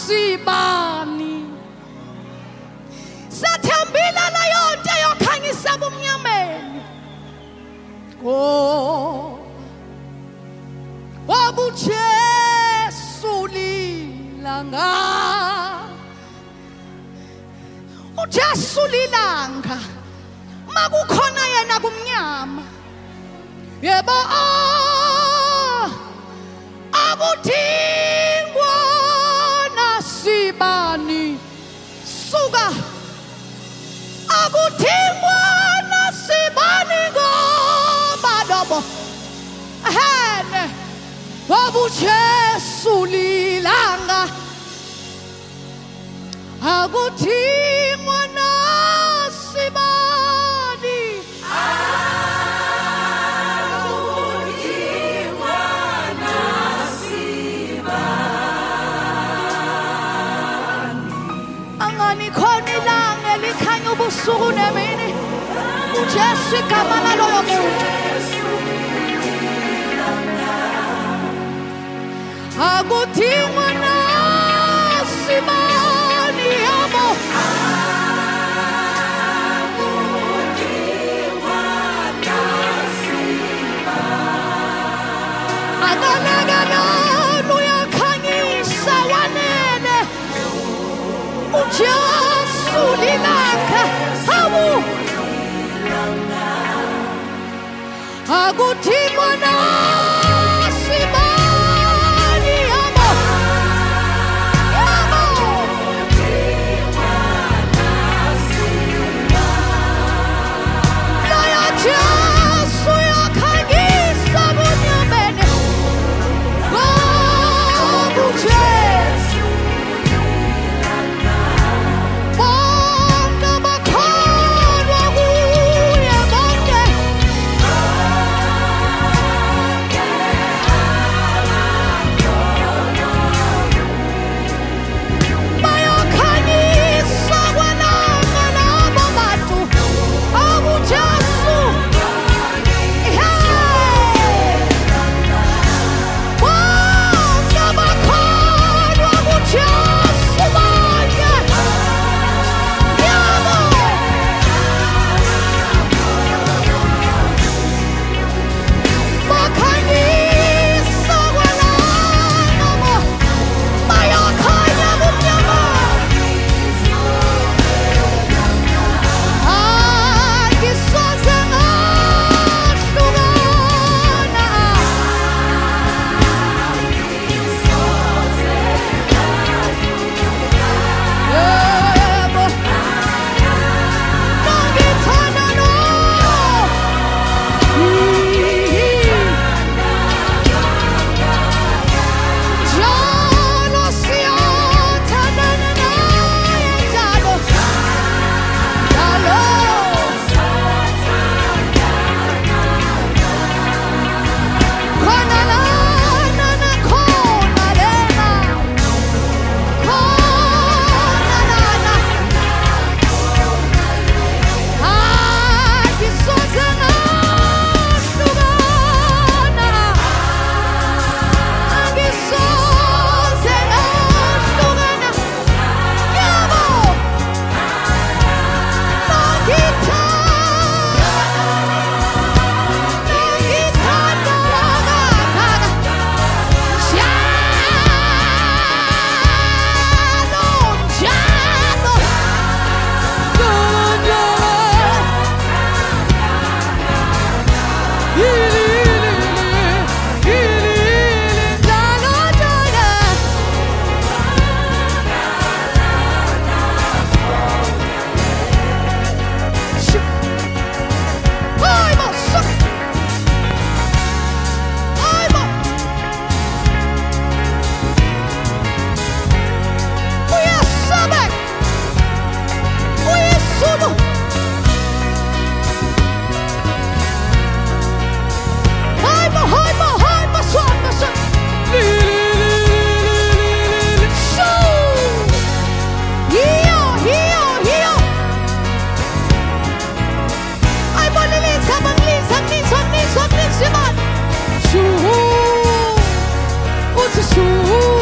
sibani sathambile leyo nto yokhanyisa bumnyameni wabuJesu lilanga uJesu lilanga makukhona yena kumnyama yebo akudingwa nasibani suka akudingwa nasibani ngoba lobo ahene wabuJesu lilanga akudingwa nasibani akudingwa nasibani angani khona ilanga elikhanya ubusuku nemini uJesu igama laloyo muntu akudingwa nasibani yabo akudingwa nasibani akanakana uyakhanyisa wanene uJesu lilanga hawu akudingwa nasibani yabo yabo loyo Jesu uyakhanyisa bunyameni wabuJesu bonke bakholwa kuye bonke bayakhanyisa kwelanga labo bantu abuJesu bonke bakholwa kuJesu bonke yabo bakhanyisa kwelanga bayakhanya bumnyameni angisoze ngahlukana yebo ngithanda lo njalo siyathandana naye njalo njalo khona lana nakhona lena khona lana angisoze ngahlukana angisoze ngahlukana yabo ngithanda Shoo,